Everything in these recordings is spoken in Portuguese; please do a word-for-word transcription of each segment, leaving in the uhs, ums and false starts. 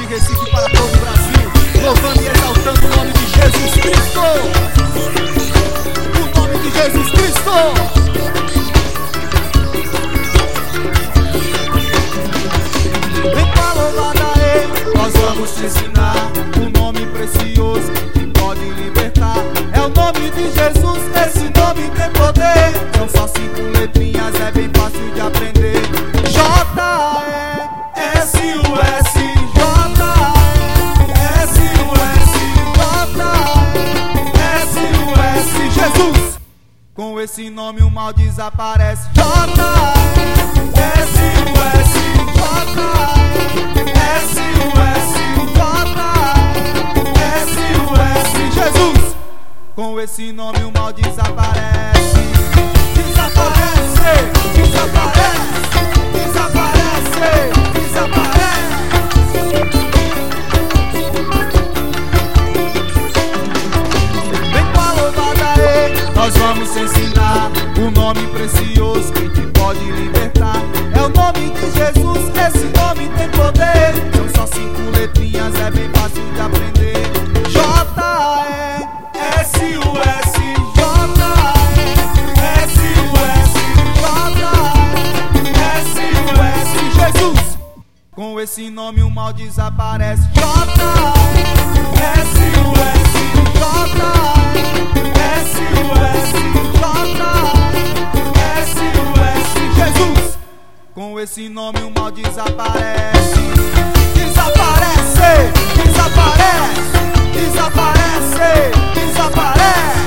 Recife para todo o Brasil, louvando e exaltando o nome de Jesus Cristo. O nome de Jesus Cristo. Vem pra louvada aí, nós vamos te ensinar um nome precioso que pode libertar. É o nome de Jesus, esse nome tem poder. São só cinco letrinhas, é bem fácil de aprender. J E S U S, J E S U S, J E S U S, Jesus. Com esse nome o mal desaparece. J E S U S, J E S U S, J E S U S, Jesus. Com esse nome o mal desaparece. Desaparece, desaparece, desaparece, desaparece. Vem com a louvada aí, nós vamos te ensinar um nome precioso que te pode libertar. É o nome de Jesus, esse nome tem poder. São só cinco letrinhas, é bem fácil de aprender. J E S U S, J E S U S, J E S U S, Jesus. Com esse nome o mal desaparece. J E S U S, J E S U S, J E S U S, Jesus. Com esse nome o mal desaparece. Desaparece, desaparece, desaparece, desaparece.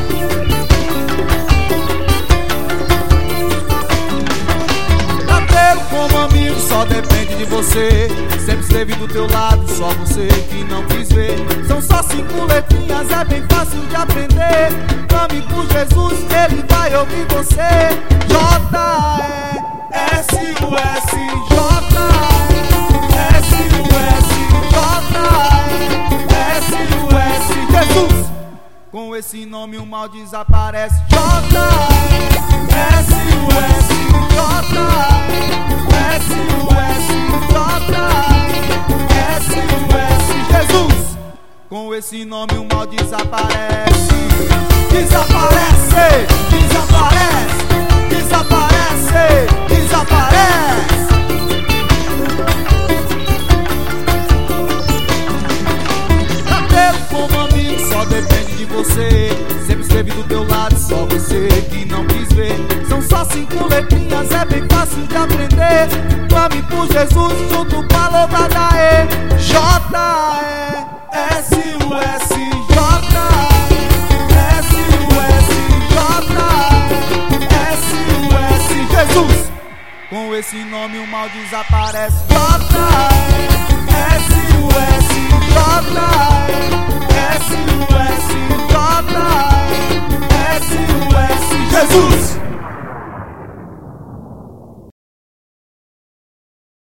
Bater como amigo só depende de você. Sempre esteve do teu lado, só você que não quis ver. São só cinco letrinhas, é bem fácil de aprender. Clame por Jesus, ele vai ouvir você. J E S U S, J E S U S, J E S U S, Jesus. Com esse nome o mal desaparece. J E S U S, J E S U S, J E S U S, Jesus. Com esse nome o mal desaparece. Desaparece, desaparece, desaparece, desaparece. Bater como amigo só depende de você. Sempre esteve do teu lado, só você que não quis ver. São só cinco letrinhas, é bem fácil de aprender. Clame por Jesus junto com a louvada E. J E S U S, J E S U S, J E S U S, Jesus. Com esse nome o mal desaparece. J E S U S, J